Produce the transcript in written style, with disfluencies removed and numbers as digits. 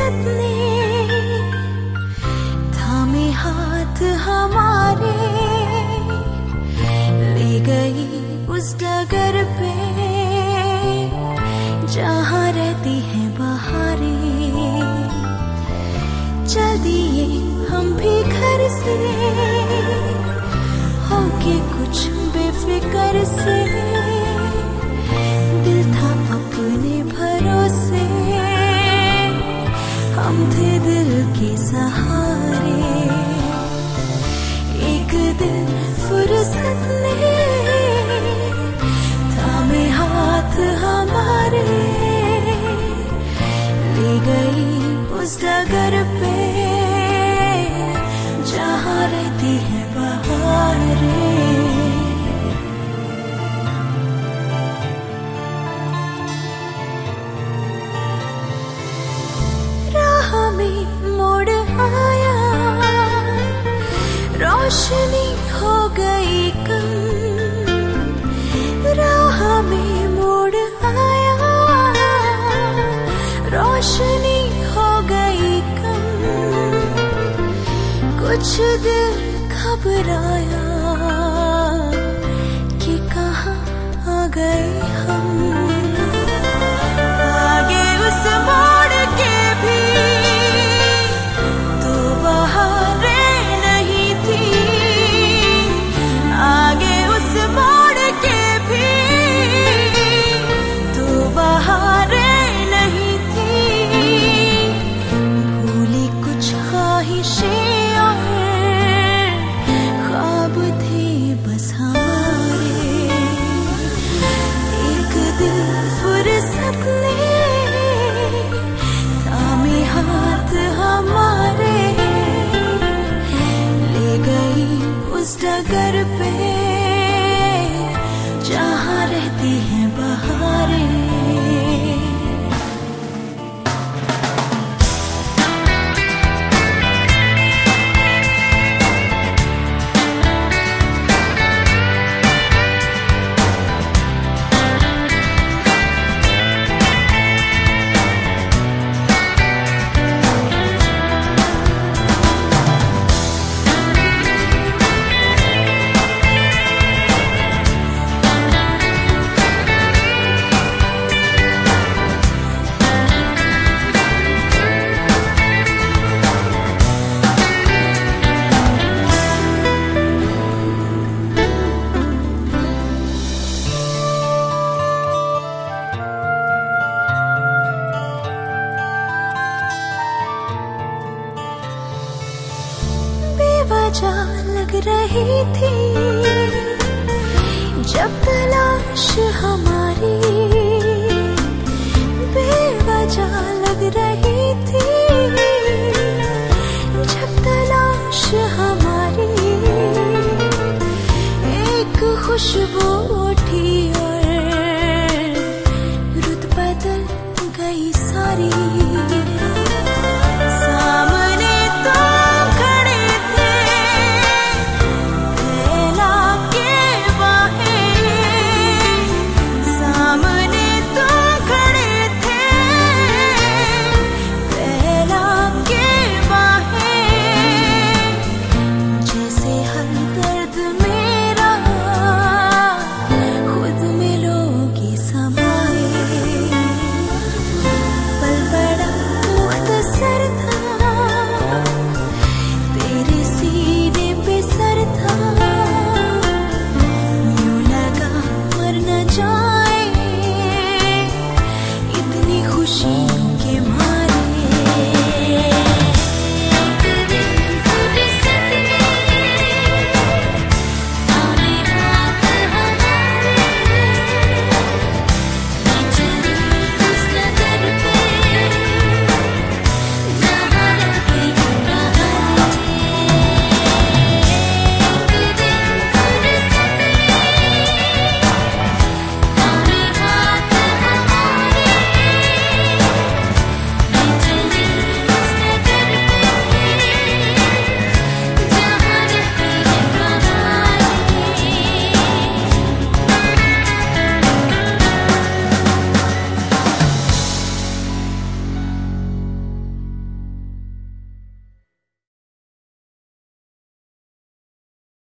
फुर्सत ने थामे हाथ हमारे, ले गई उस डगर पे जहाँ रहती है बहारें। चल दिए हम भी घर से होके कुछ बेफिक्र से, दिल था अपने भरोसे, हम थे दिल के सहारे। एक दिन फुर्सत ने थामे हाथ हमारे, ले गई उस डगर पे जहाँ रहती है बहारें। मोड़ आया, रोशनी हो गई कम, राह में मोड़ आया, रोशनी हो गई कम, कुछ दिल घबराया कि कहाँ आ गए हम। आगे उस मोड़ के भी डगर पे जहाँ रहती है बहारें। वजह लग रही थी जब तलाश हमारी, बेवजह लग रही थी जब तलाश हमारी, एक खुशबू